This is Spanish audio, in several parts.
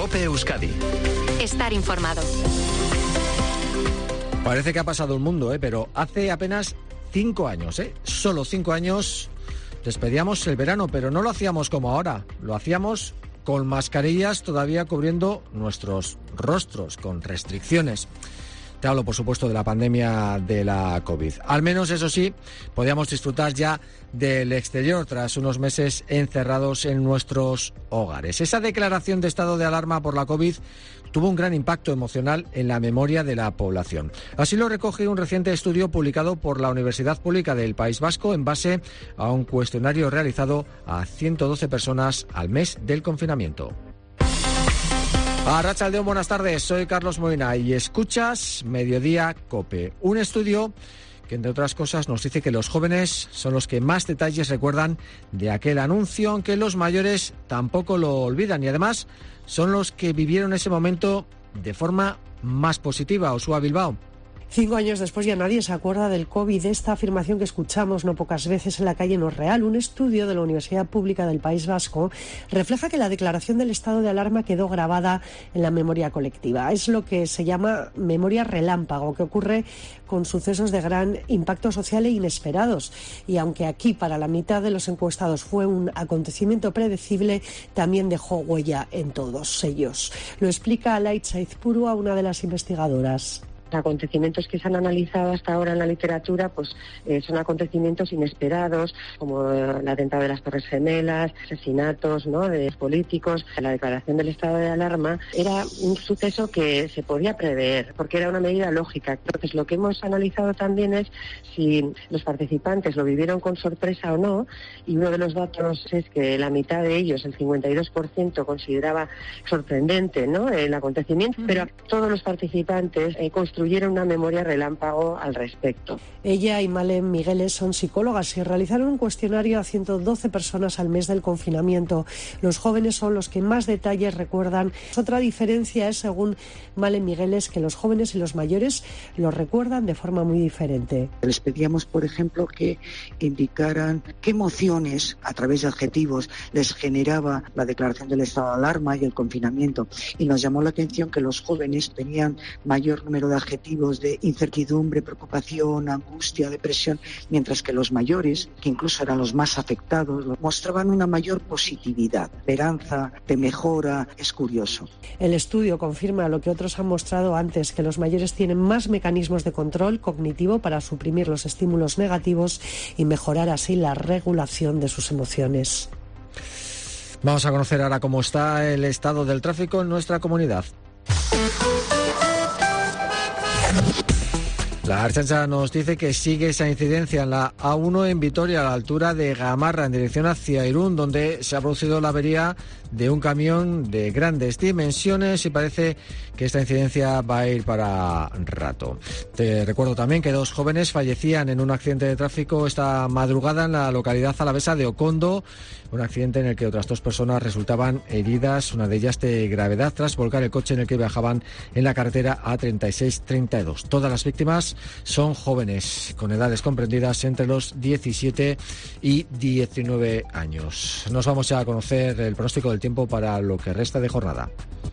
COPE Euskadi. Estar informado. Parece que ha pasado un mundo, pero hace apenas 5 años, solo 5 años, despedíamos el verano, pero no lo hacíamos como ahora, lo hacíamos con mascarillas todavía cubriendo nuestros rostros, con restricciones. Te hablo, por supuesto, de la pandemia de la COVID. Al menos, eso sí, podíamos disfrutar ya del exterior tras unos meses encerrados en nuestros hogares. Esa declaración de estado de alarma por la COVID tuvo un gran impacto emocional en la memoria de la población. Así lo recoge un reciente estudio publicado por la Universidad Pública del País Vasco en base a un cuestionario realizado a 112 personas al mes del confinamiento. Arratsaldeon, buenas tardes, soy Carlos Molina y escuchas Mediodía COPE, un estudio que, entre otras cosas, nos dice que los jóvenes son los que más detalles recuerdan de aquel anuncio, aunque los mayores tampoco lo olvidan y además son los que vivieron ese momento de forma más positiva. Osúa Bilbao. 5 años después ya nadie se acuerda del COVID. Esta afirmación que escuchamos no pocas veces en la calle no es real. Un estudio de la Universidad Pública del País Vasco refleja que la declaración del estado de alarma quedó grabada en la memoria colectiva. Es lo que se llama memoria relámpago, que ocurre con sucesos de gran impacto social e inesperados. Y aunque aquí para la mitad de los encuestados fue un acontecimiento predecible, también dejó huella en todos ellos. Lo explica Alaitz Aizpurua, una de las investigadoras. Los acontecimientos que se han analizado hasta ahora en la literatura son acontecimientos inesperados, como el atentado de las Torres Gemelas, asesinatos, de políticos. La declaración del estado de alarma era un suceso que se podía prever, porque era una medida lógica. Entonces, lo que hemos analizado también es si los participantes lo vivieron con sorpresa o no, y uno de los datos es que la mitad de ellos, el 52%, consideraba sorprendente el acontecimiento, pero todos los participantes construyeron una memoria relámpago al respecto. Ella y Malen Migueles son psicólogas y realizaron un cuestionario a 112 personas al mes del confinamiento. Los jóvenes son los que más detalles recuerdan. Otra diferencia es, según Malen Migueles, que los jóvenes y los mayores los recuerdan de forma muy diferente. Les pedíamos, por ejemplo, que indicaran qué emociones, a través de adjetivos, les generaba la declaración del estado de alarma y el confinamiento. Y nos llamó la atención que los jóvenes tenían mayor número de adjetivos de incertidumbre, preocupación, angustia, depresión, mientras que los mayores, que incluso eran los más afectados, mostraban una mayor positividad, esperanza, de mejora. Es curioso. El estudio confirma lo que otros han mostrado antes, que los mayores tienen más mecanismos de control cognitivo para suprimir los estímulos negativos y mejorar así la regulación de sus emociones. Vamos a conocer ahora cómo está el estado del tráfico en nuestra comunidad. La Ertzaintza nos dice que sigue esa incidencia en la A1 en Vitoria, a la altura de Gamarra, en dirección hacia Irún, donde se ha producido la avería de un camión de grandes dimensiones y parece que esta incidencia va a ir para rato. Te recuerdo también que 2 jóvenes fallecían en un accidente de tráfico esta madrugada en la localidad alavesa de Okondo, un accidente en el que otras 2 personas resultaban heridas, una de ellas de gravedad, tras volcar el coche en el que viajaban en la carretera A3632. Todas las víctimas son jóvenes, con edades comprendidas entre los 17 y 19 años. Nos vamos ya a conocer el pronóstico del tiempo para lo que resta de jornada.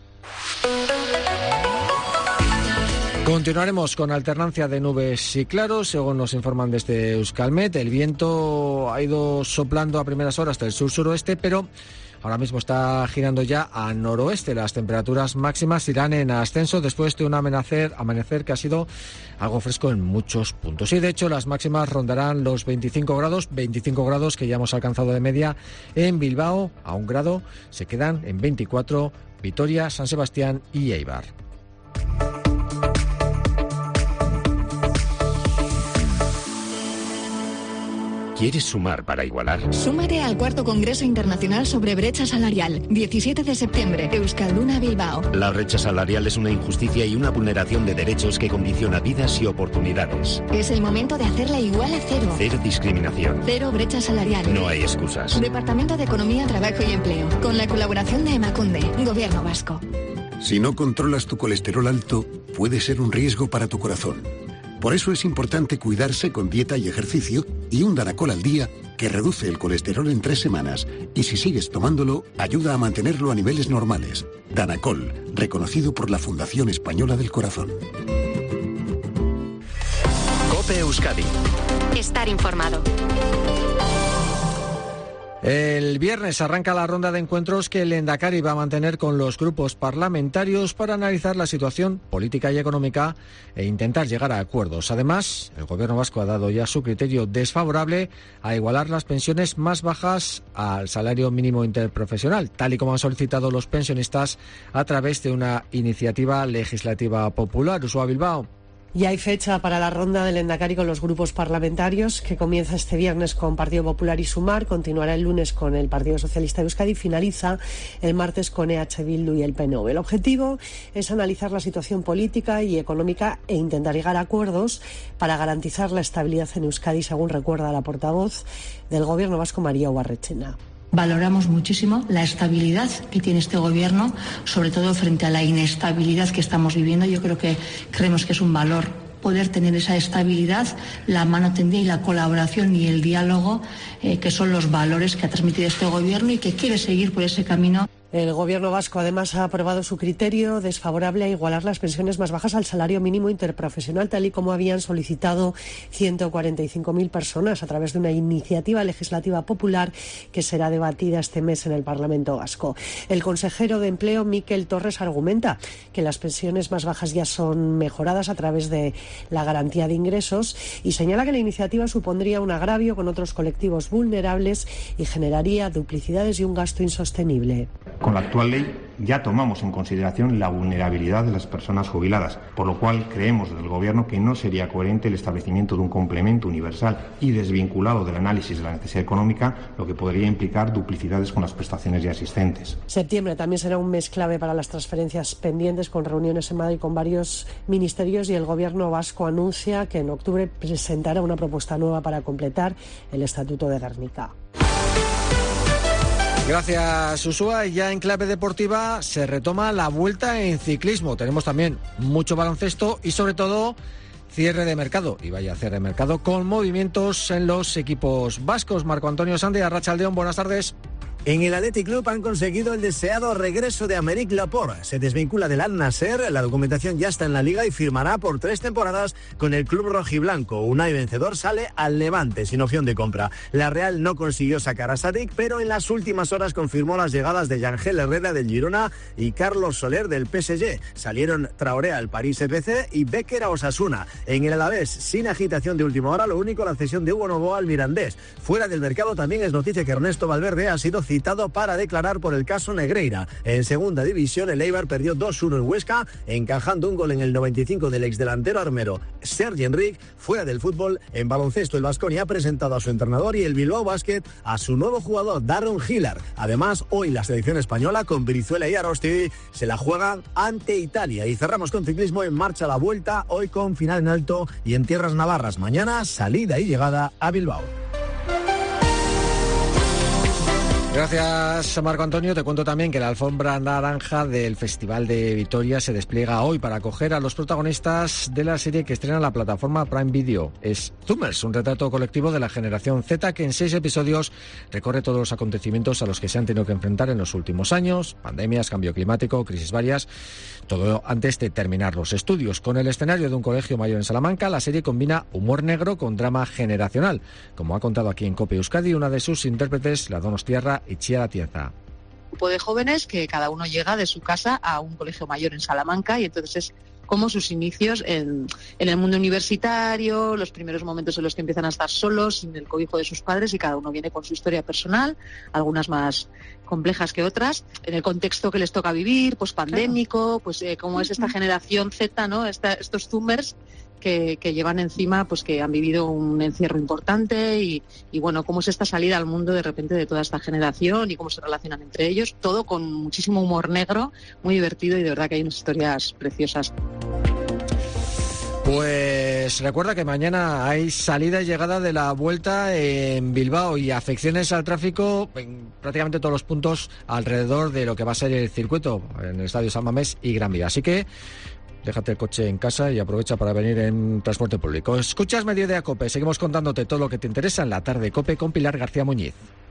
Continuaremos con alternancia de nubes y claros, según nos informan desde Euskalmet. El viento ha ido soplando a primeras horas del sur-suroeste, pero ahora mismo está girando ya a noroeste. Las temperaturas máximas irán en ascenso después de un amanecer que ha sido algo fresco en muchos puntos. Y de hecho las máximas rondarán los 25 grados que ya hemos alcanzado de media en Bilbao. A 1 grado se quedan en 24 Vitoria, San Sebastián y Eibar. ¿Quieres sumar para igualar? Súmate al 4º Congreso Internacional sobre Brecha Salarial, 17 de septiembre, Euskalduna, Bilbao. La brecha salarial es una injusticia y una vulneración de derechos que condiciona vidas y oportunidades. Es el momento de hacerla igual a cero. Cero discriminación. Cero brecha salarial. No hay excusas. Departamento de Economía, Trabajo y Empleo, con la colaboración de Emakunde, Gobierno Vasco. Si no controlas tu colesterol alto, puede ser un riesgo para tu corazón. Por eso es importante cuidarse con dieta y ejercicio y un Danacol al día que reduce el colesterol en 3 semanas y si sigues tomándolo, ayuda a mantenerlo a niveles normales. Danacol, reconocido por la Fundación Española del Corazón. COPE Euskadi. Estar informado. El viernes arranca la ronda de encuentros que el Lehendakari va a mantener con los grupos parlamentarios para analizar la situación política y económica e intentar llegar a acuerdos. Además, el Gobierno vasco ha dado ya su criterio desfavorable a igualar las pensiones más bajas al salario mínimo interprofesional, tal y como han solicitado los pensionistas a través de una iniciativa legislativa popular. Ursúa Bilbao. Y hay fecha para la ronda del Lehendakari con los grupos parlamentarios, que comienza este viernes con Partido Popular y Sumar, continuará el lunes con el Partido Socialista de Euskadi y finaliza el martes con EH Bildu y el PNV. El objetivo es analizar la situación política y económica e intentar llegar a acuerdos para garantizar la estabilidad en Euskadi, según recuerda la portavoz del Gobierno vasco, María Ubarretxena. Valoramos muchísimo la estabilidad que tiene este Gobierno, sobre todo frente a la inestabilidad que estamos viviendo. Yo creo que creemos que es un valor poder tener esa estabilidad, la mano tendida y la colaboración y el diálogo, que son los valores que ha transmitido este Gobierno y que quiere seguir por ese camino. El Gobierno vasco además ha aprobado su criterio desfavorable a igualar las pensiones más bajas al salario mínimo interprofesional, tal y como habían solicitado 145.000 personas a través de una iniciativa legislativa popular que será debatida este mes en el Parlamento vasco. El consejero de Empleo, Miquel Torres, argumenta que las pensiones más bajas ya son mejoradas a través de la garantía de ingresos y señala que la iniciativa supondría un agravio con otros colectivos vulnerables y generaría duplicidades y un gasto insostenible. Con la actual ley ya tomamos en consideración la vulnerabilidad de las personas jubiladas, por lo cual creemos desde el Gobierno que no sería coherente el establecimiento de un complemento universal y desvinculado del análisis de la necesidad económica, lo que podría implicar duplicidades con las prestaciones ya existentes. Septiembre también será un mes clave para las transferencias pendientes, con reuniones en Madrid con varios ministerios, y el Gobierno vasco anuncia que en octubre presentará una propuesta nueva para completar el Estatuto de Gernika. Gracias, Ursúa. Ya en clave deportiva se retoma la vuelta en ciclismo. Tenemos también mucho baloncesto y sobre todo cierre de mercado. Y vaya cierre de mercado con movimientos en los equipos vascos. Marco Antonio Sande, Arratsaldeon, buenas tardes. En el Athletic Club han conseguido el deseado regreso de Aymeric Laporte. Se desvincula del Al Nasser, la documentación ya está en la Liga y firmará por 3 temporadas con el club rojiblanco. Unai Vencedor sale al Levante sin opción de compra. La Real no consiguió sacar a Sadik, pero en las últimas horas confirmó las llegadas de Yangel Herrera del Girona y Carlos Soler del PSG. Salieron Traoré al París FC y Becker a Osasuna. En el Alavés, sin agitación de última hora, lo único la cesión de Hugo Novoa al Mirandés. Fuera del mercado también es noticia que Ernesto Valverde ha sido citado para declarar por el caso Negreira. En segunda división, el Eibar perdió 2-1 en Huesca, encajando un gol en el 95 del exdelantero armero Sergi Enric. Fuera del fútbol, en baloncesto, el Baskonia ha presentado a su entrenador y el Bilbao Basket a su nuevo jugador, Darren Hillard. Además, hoy la selección española, con Brizuela y Arosti, se la juegan ante Italia. Y cerramos con ciclismo. En marcha la Vuelta, hoy con final en alto y en tierras navarras. Mañana, salida y llegada a Bilbao. Gracias, Marco Antonio. Te cuento también que la alfombra naranja del Festival de Vitoria se despliega hoy para acoger a los protagonistas de la serie que estrena la plataforma Prime Video. Es Zoomers, un retrato colectivo de la generación Z que en 6 episodios recorre todos los acontecimientos a los que se han tenido que enfrentar en los últimos años: pandemias, cambio climático, crisis varias. Todo antes de terminar los estudios. Con el escenario de un colegio mayor en Salamanca, la serie combina humor negro con drama generacional, como ha contado aquí en COPE Euskadi una de sus intérpretes, la donostiarra Itziar Atienza. Grupo de jóvenes que cada uno llega de su casa a un colegio mayor en Salamanca, y entonces es como sus inicios en el mundo universitario, los primeros momentos en los que empiezan a estar solos, sin el cobijo de sus padres, y cada uno viene con su historia personal, algunas más complejas que otras, en el contexto que les toca vivir, pospandémico, pues cómo es esta generación Z, ¿no? Estos Zoomers que llevan encima, pues que han vivido un encierro importante y bueno, cómo es esta salida al mundo de repente de toda esta generación y cómo se relacionan entre ellos, todo con muchísimo humor negro, muy divertido, y de verdad que hay unas historias preciosas. Pues recuerda que mañana hay salida y llegada de la Vuelta en Bilbao y afecciones al tráfico en prácticamente todos los puntos alrededor de lo que va a ser el circuito en el Estadio San Mamés y Gran Vía. Así que déjate el coche en casa y aprovecha para venir en transporte público. Escuchas Mediodía COPE, seguimos contándote todo lo que te interesa en la tarde COPE con Pilar García Muñiz.